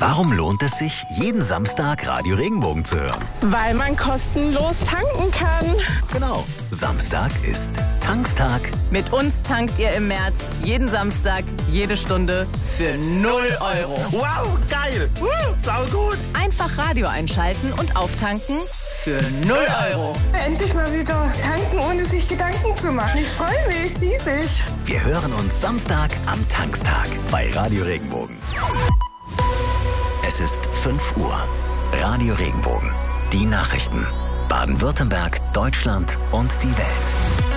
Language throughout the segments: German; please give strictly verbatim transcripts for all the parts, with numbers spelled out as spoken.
Warum lohnt es sich, jeden Samstag Radio Regenbogen zu hören? Weil man kostenlos tanken kann. Genau. Samstag ist Tankstag. Mit uns tankt ihr im März jeden Samstag, jede Stunde für null Euro. Wow, geil! Uh, sau gut! Einfach Radio einschalten und auftanken für null Euro. Endlich mal wieder tanken, ohne sich Gedanken zu machen. Ich freue mich riesig. Wir hören uns Samstag am Tankstag bei Radio Regenbogen. Es ist fünf Uhr. Radio Regenbogen. Die Nachrichten. Baden-Württemberg, Deutschland und die Welt.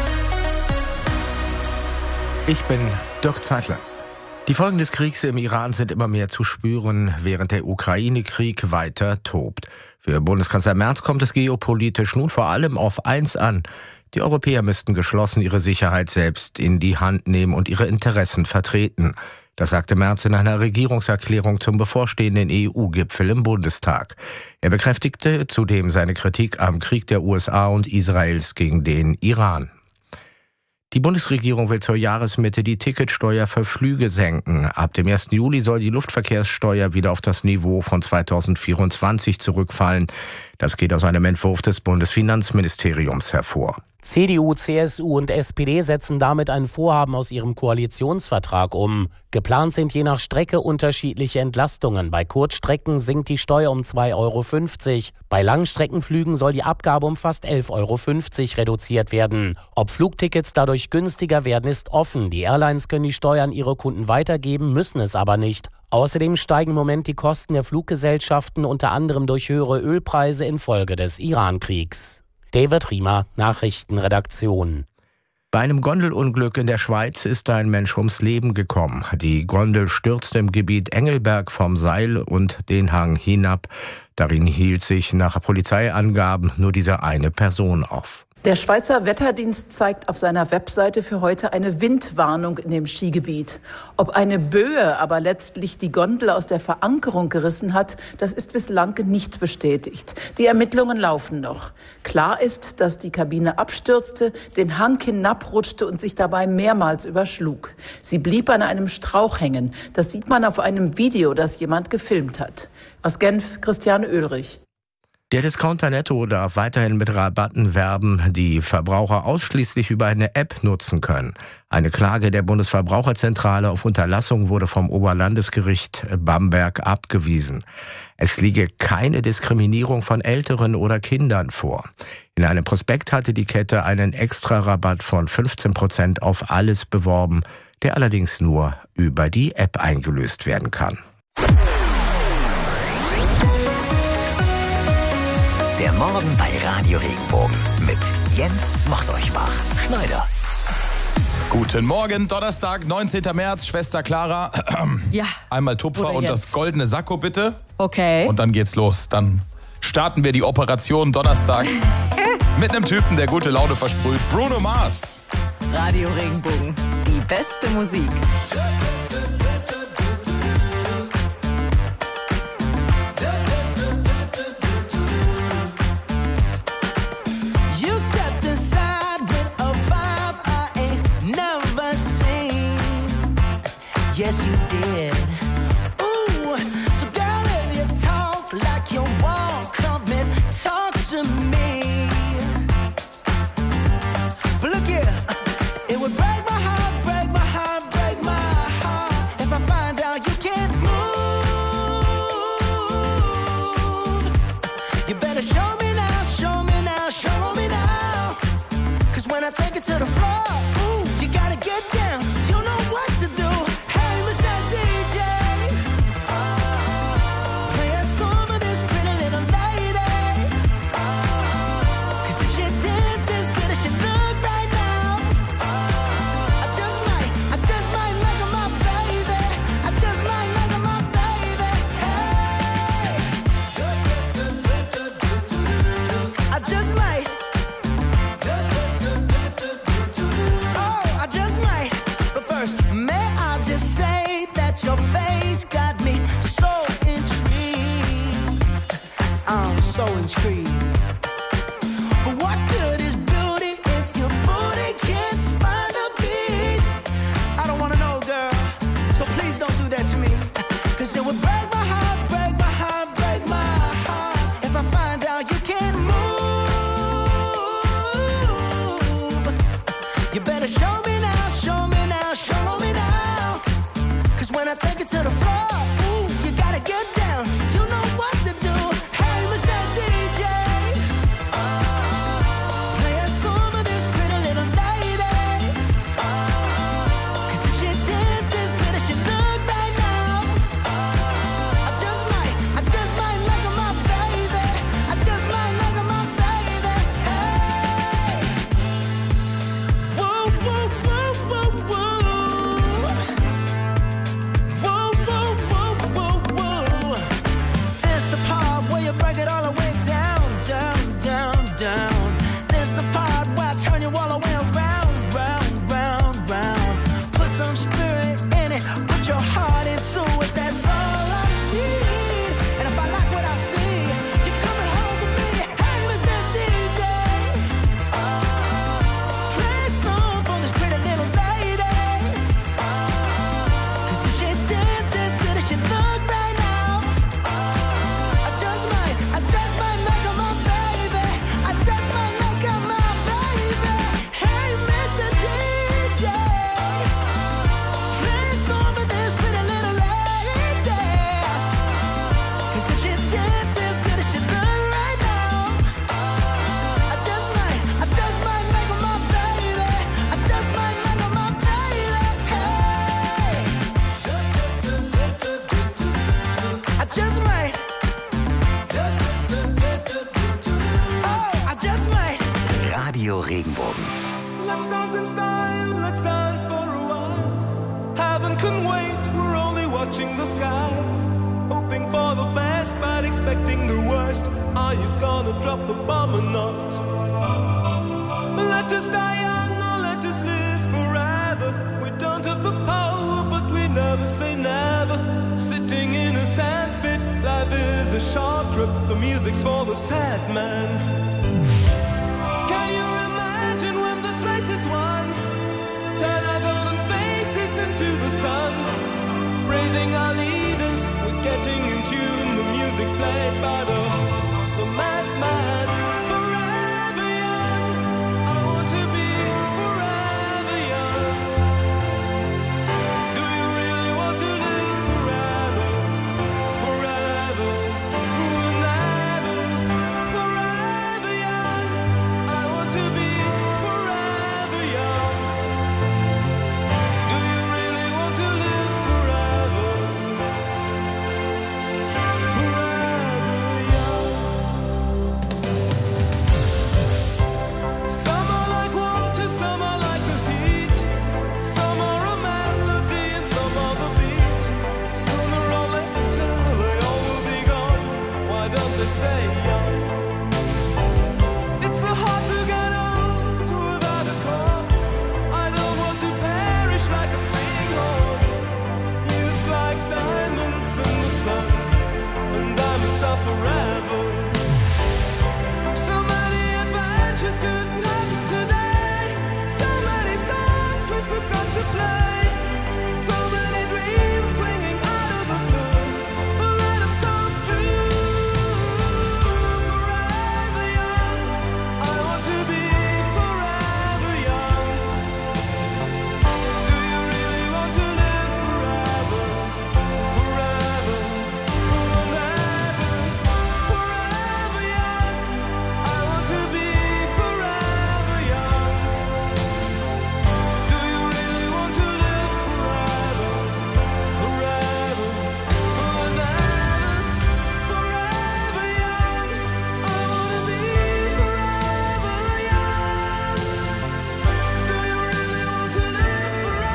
Ich bin Dirk Zeitler. Die Folgen des Kriegs im Iran sind immer mehr zu spüren, während der Ukraine-Krieg weiter tobt. Für Bundeskanzler Merz kommt es geopolitisch nun vor allem auf eins an. Die Europäer müssten geschlossen ihre Sicherheit selbst in die Hand nehmen und ihre Interessen vertreten. Das sagte Merz in einer Regierungserklärung zum bevorstehenden E U-Gipfel im Bundestag. Er bekräftigte zudem seine Kritik am Krieg der U S A und Israels gegen den Iran. Die Bundesregierung will zur Jahresmitte die Ticketsteuer für Flüge senken. Ab dem ersten Juli soll die Luftverkehrssteuer wieder auf das Niveau von zweitausendvierundzwanzig zurückfallen. Das geht aus einem Entwurf des Bundesfinanzministeriums hervor. C D U, C S U und S P D setzen damit ein Vorhaben aus ihrem Koalitionsvertrag um. Geplant sind je nach Strecke unterschiedliche Entlastungen. Bei Kurzstrecken sinkt die Steuer um zwei Euro fünfzig. Bei Langstreckenflügen soll die Abgabe um fast elf Euro fünfzig reduziert werden. Ob Flugtickets dadurch günstiger werden, ist offen. Die Airlines können die Steuer an ihre Kunden weitergeben, müssen es aber nicht. Außerdem steigen im Moment die Kosten der Fluggesellschaften unter anderem durch höhere Ölpreise infolge des Iran-Kriegs. David Riemer, Nachrichtenredaktion. Bei einem Gondelunglück in der Schweiz ist ein Mensch ums Leben gekommen. Die Gondel stürzte im Gebiet Engelberg vom Seil und den Hang hinab. Darin hielt sich nach Polizeiangaben nur diese eine Person auf. Der Schweizer Wetterdienst zeigt auf seiner Webseite für heute eine Windwarnung in dem Skigebiet. Ob eine Böe aber letztlich die Gondel aus der Verankerung gerissen hat, das ist bislang nicht bestätigt. Die Ermittlungen laufen noch. Klar ist, dass die Kabine abstürzte, den Hang hinabrutschte und sich dabei mehrmals überschlug. Sie blieb an einem Strauch hängen. Das sieht man auf einem Video, das jemand gefilmt hat. Aus Genf, Christiane Oehlrich. Der Discounter Netto darf weiterhin mit Rabatten werben, die Verbraucher ausschließlich über eine App nutzen können. Eine Klage der Bundesverbraucherzentrale auf Unterlassung wurde vom Oberlandesgericht Bamberg abgewiesen. Es liege keine Diskriminierung von Älteren oder Kindern vor. In einem Prospekt hatte die Kette einen Extra-Rabatt von fünfzehn Prozent auf alles beworben, der allerdings nur über die App eingelöst werden kann. Der Morgen bei Radio Regenbogen mit Jens Machteuchbach-Schneider. Guten Morgen, Donnerstag, neunzehnten März, Schwester Clara. Ja. Einmal Tupfer und das goldene Sakko bitte. Okay. Und dann geht's los. Dann starten wir die Operation Donnerstag mit einem Typen, der gute Laune versprüht. Bruno Mars. Radio Regenbogen, die beste Musik. Yes, you did. Ooh, so girl, if you talk like you walk, come and talk to me. But look here, it would break my heart, break my heart, break my Radio Regenbogen. Let's dance in style, let's dance for a while. Heaven can wait, we're only watching the skies. Hoping for the best, but expecting the worst. Are you gonna drop the bomb or not? Let us die young or let us live forever. We don't have the power, but we never say never. Sitting in a sandpit, life is a short trip. The music's for the sad man. Can you imagine when this race is won? Turn our golden faces into the sun. Praising our leaders, we're getting in tune. The music's played by the, the madman. Forever young, I want to be forever young. Do you really want to live forever? Forever, forever, forever young. I want to be forever young. Do you really want to live forever? Forever young. Some are like water, some are like the heat. Some are a melody and some are the beat. Sooner or later they all will be gone. Why don't they stay young? It's so hard to get old without a cause. I don't want to perish like a fleeing horse. Youth like diamonds in the sun, and diamonds are forever. So many adventures couldn't happen today. So many songs we forgot to play. So many dreams swinging out of the blue. But let them come true. Forever young, I want to be forever young. Do you really want to live forever? Forever, forever, forever young. I want to be forever young. Do you really want to live forever? Forever, forever, forever young. I want to be forever young. Do you really want to live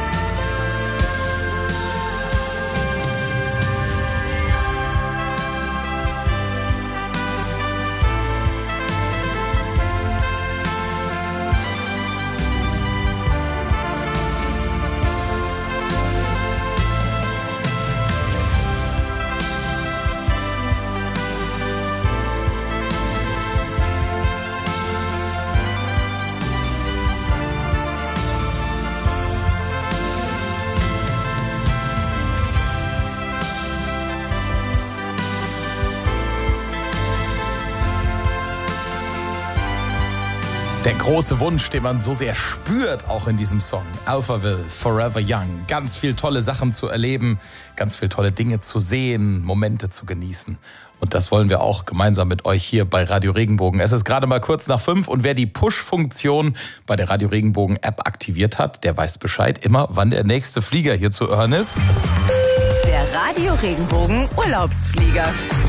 Der große Wunsch, den man so sehr spürt, auch in diesem Song. Alphaville, Forever Young. Ganz viel tolle Sachen zu erleben, ganz viel tolle Dinge zu sehen, Momente zu genießen. Und das wollen wir auch gemeinsam mit euch hier bei Radio Regenbogen. Es ist gerade mal kurz nach fünf und wer die Push-Funktion bei der Radio Regenbogen-App aktiviert hat, der weiß Bescheid immer, wann der nächste Flieger hier zu hören ist. Der Radio Regenbogen Urlaubsflieger.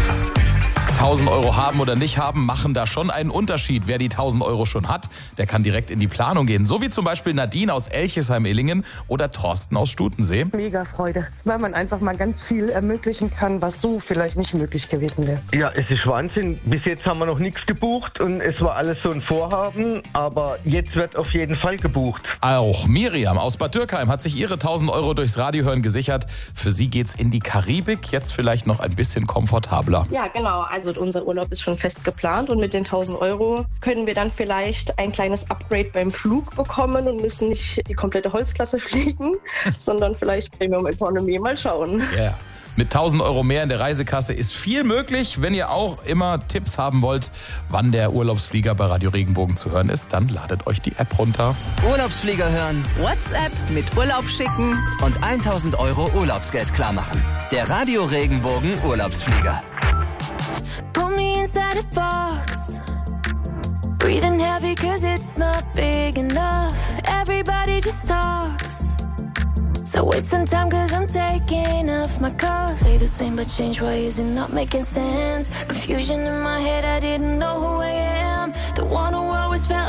tausend Euro haben oder nicht haben, machen da schon einen Unterschied. Wer die tausend Euro schon hat, der kann direkt in die Planung gehen. So wie zum Beispiel Nadine aus Elchesheim-Illingen oder Thorsten aus Stutensee. Mega Freude, weil man einfach mal ganz viel ermöglichen kann, was so vielleicht nicht möglich gewesen wäre. Ja, es ist Wahnsinn. Bis jetzt haben wir noch nichts gebucht und es war alles so ein Vorhaben, aber jetzt wird auf jeden Fall gebucht. Auch Miriam aus Bad Dürkheim hat sich ihre tausend Euro durchs Radiohören gesichert. Für sie geht's in die Karibik, jetzt vielleicht noch ein bisschen komfortabler. Ja, genau. Also unser Urlaub ist schon fest geplant und mit den tausend Euro können wir dann vielleicht ein kleines Upgrade beim Flug bekommen und müssen nicht die komplette Holzklasse fliegen, sondern vielleicht Premium Economy. Mal schauen. Yeah. Mit tausend Euro mehr in der Reisekasse ist viel möglich. Wenn ihr auch immer Tipps haben wollt, wann der Urlaubsflieger bei Radio Regenbogen zu hören ist, dann ladet euch die App runter. Urlaubsflieger hören WhatsApp mit Urlaub schicken. und tausend Euro Urlaubsgeld klarmachen. Der Radio Regenbogen Urlaubsflieger. Put me inside a box, breathing heavy cause it's not big enough. Everybody just talks, so waste some time cause I'm taking off my cuffs. Stay the same but change ways and not making sense. Confusion in my head, I didn't know who I am. The one who always felt like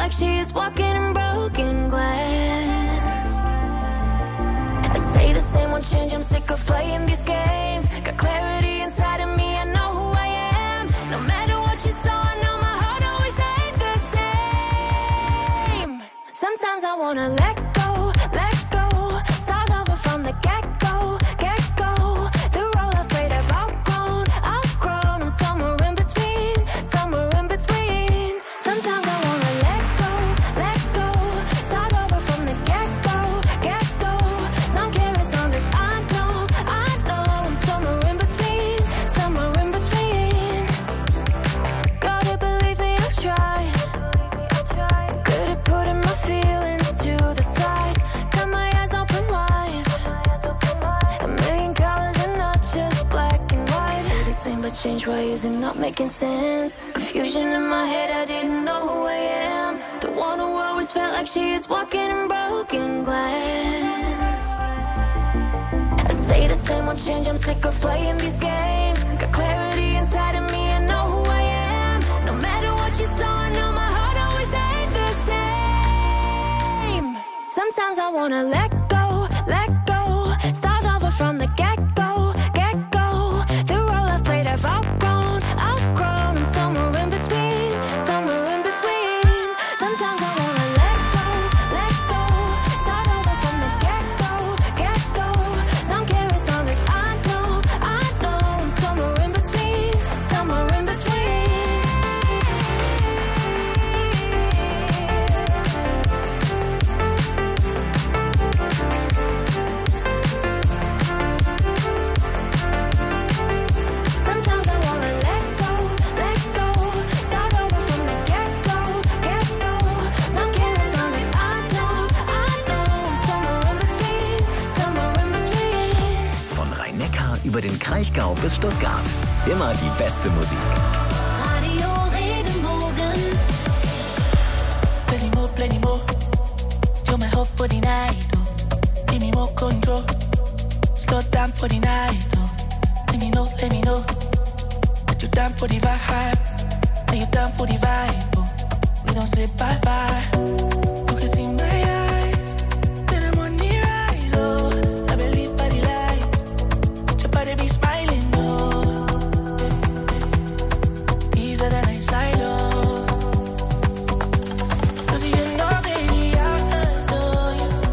like she is walking in broken glass. I stay the same, won't change, I'm sick of playing these games. Got clarity inside of me, I know who I am. No matter what you saw, I know my heart always stayed the same. Sometimes I wanna let go, let go, start over from the get-go, get-go. The role I've played I've outgrown, outgrown. I'm somewhere in between, somewhere in between. Sometimes I wanna let go, let go, start over from the get-go, get-go. Don't care as long as I know, I know. I'm somewhere in between, somewhere in between. Gotta believe me, I've tried. Good at putting my feelings to the side. Got my eyes open wide. A million colors and not just black and white. Stay the same but change, why is it not making sense? Confusion in my head, I didn't know who I am. The one who always felt like she is walking in broken glass. I stay the same, won't change, I'm sick of playing these games. Got clarity inside of me, I know who I am. No matter what you saw, I know my heart always stayed the same. Sometimes I wanna let go, let go, start over from the get-go, get-go. The role I've played I've outgrown, outgrown. I'm somewhere in between, somewhere in between. Sometimes I wanna let go, let go, start over from the get-go, get-go. Don't care as long as I know, I know. I'm somewhere in between, somewhere in between. Sometimes I wanna let go, let go, start over from the get-go, get-go. Don't care as long as I know, I know. I'm somewhere in between, somewhere in between. Von Rhein-Neckar über den Kraichgau bis Stuttgart. Immer die beste Musik. Radio Regenbogen. Plenty more, plenty more. You're my hope for the night, oh. Give me more control. Slow down for the night, oh. Let me know, let me know. That you're down for the vibe. That you're down for the vibe, oh. We don't say bye-bye.